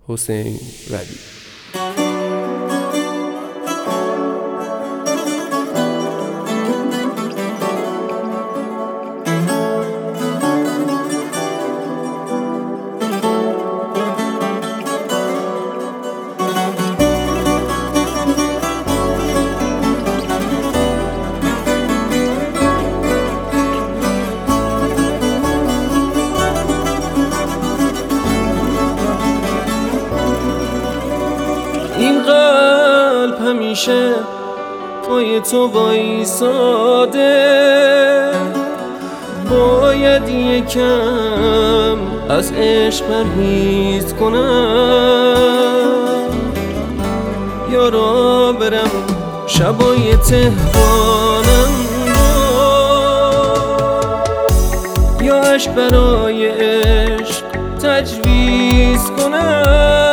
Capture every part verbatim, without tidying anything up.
حسین ربیع. این قلب همیشه پای تو وایساده، باید یکم از عشق پرهیز کنم، یا را برم شبای تهرانم یا عشق برای عشق تجویز کنم.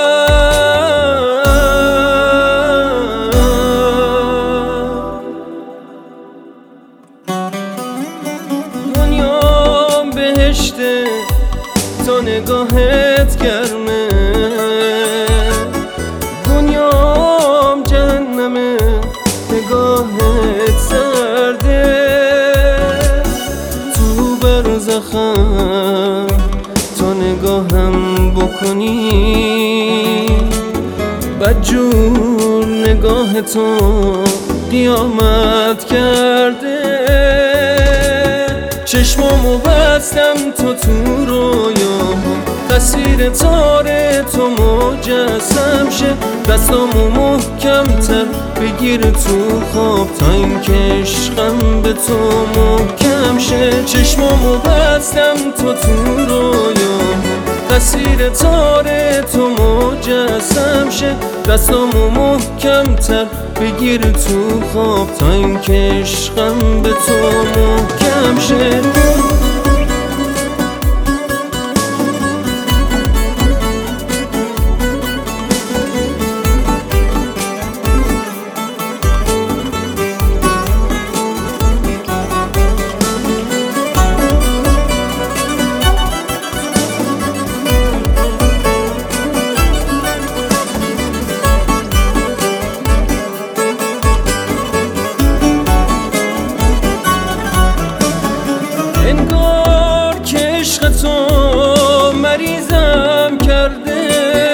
تا نگاهت گرمه، دنیام جهنمه نگاهت سرده، تو برزخم تا نگاهم بکنی، بدجور نگاه تو قیامت کرده. چشمامو بستم تو تو رویام، تصویر تاره تو مجسم شه، دستامو محکم تر بگیر تو خواب تا این که عشقم به تو محکم شه. چشمامو بستم تو تو رویام، تصویر تاره تو مجسم شه، دستامو محکم تر بگیر تو خواب تا این که عشقم به تو محکم شه. انگار که عشق تو مریضم کرده،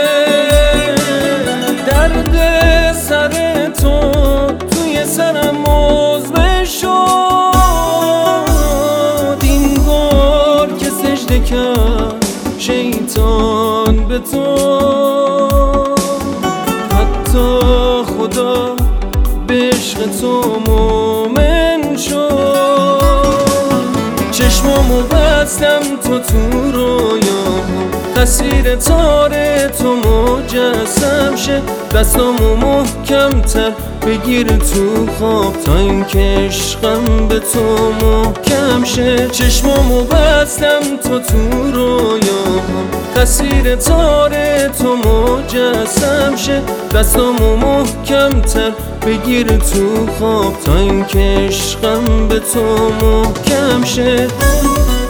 درد سر تو توی سرم مزمن شد. این بار که سجده کرد شیطان به تو، حتی خدا به عشق تو مومن شد. چشمامو بستم تو تو رویام، تصویر تاره تو مجسم شه، دستامو محکم تر بگیر تو خواب تا این که عشقم به تو محکم شه. چشمامو بستم تو تو رویام، تصویر تاره تو مجسم شه، دستامو محکم تر بگیر تو خواب تا این که عشقم به تو محکم شه.